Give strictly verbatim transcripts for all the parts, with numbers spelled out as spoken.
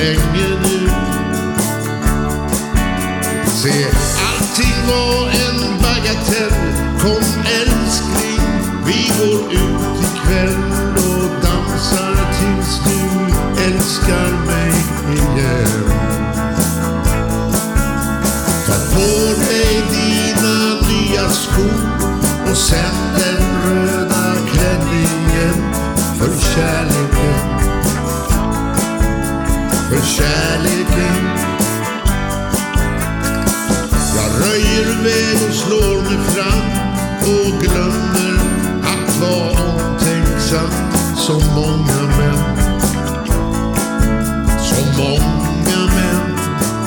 länge nu. Se, allting var en bagatell. Kom älskling, vi går ut ikväll och dansar tills du älskar mig igen. Ta på dig dina nya skor och sen den röda klänningen. För kärleken, för kärleken. Jag röjer väg och slår mig fram och glömmer att vara omtänksam. Så många män, så många män.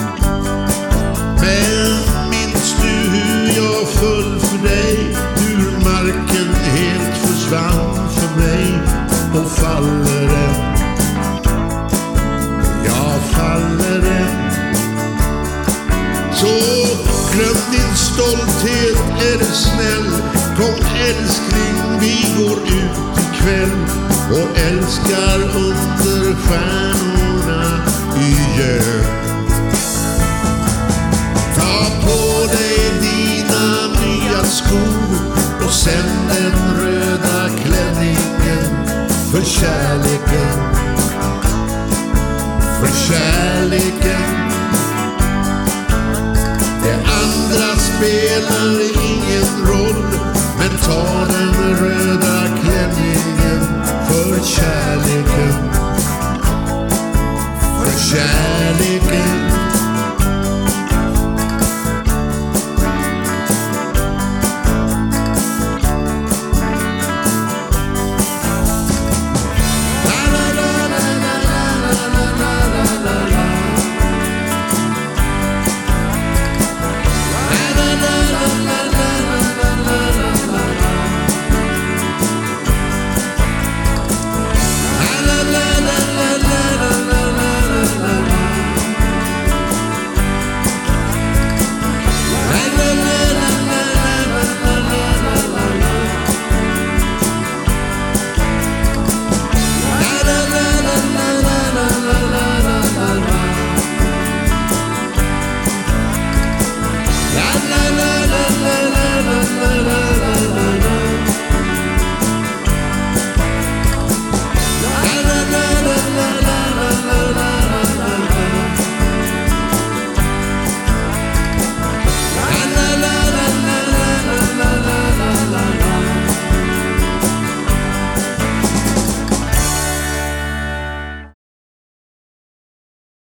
Men minns du hur jag föll för dig? Hur marken helt försvann för mig? Och faller än, jag faller än. Så glöm din stolthet, är du snäll. Kom älskling, vi går ut ikväll och älskar under stjärnorna igen. Ta på dig dina nya skor och sen den röda klänningen. För kärleken, för kärleken. Det andra spelar ingen roll, men ta den röda klänningen. För kärleken, för kärleken.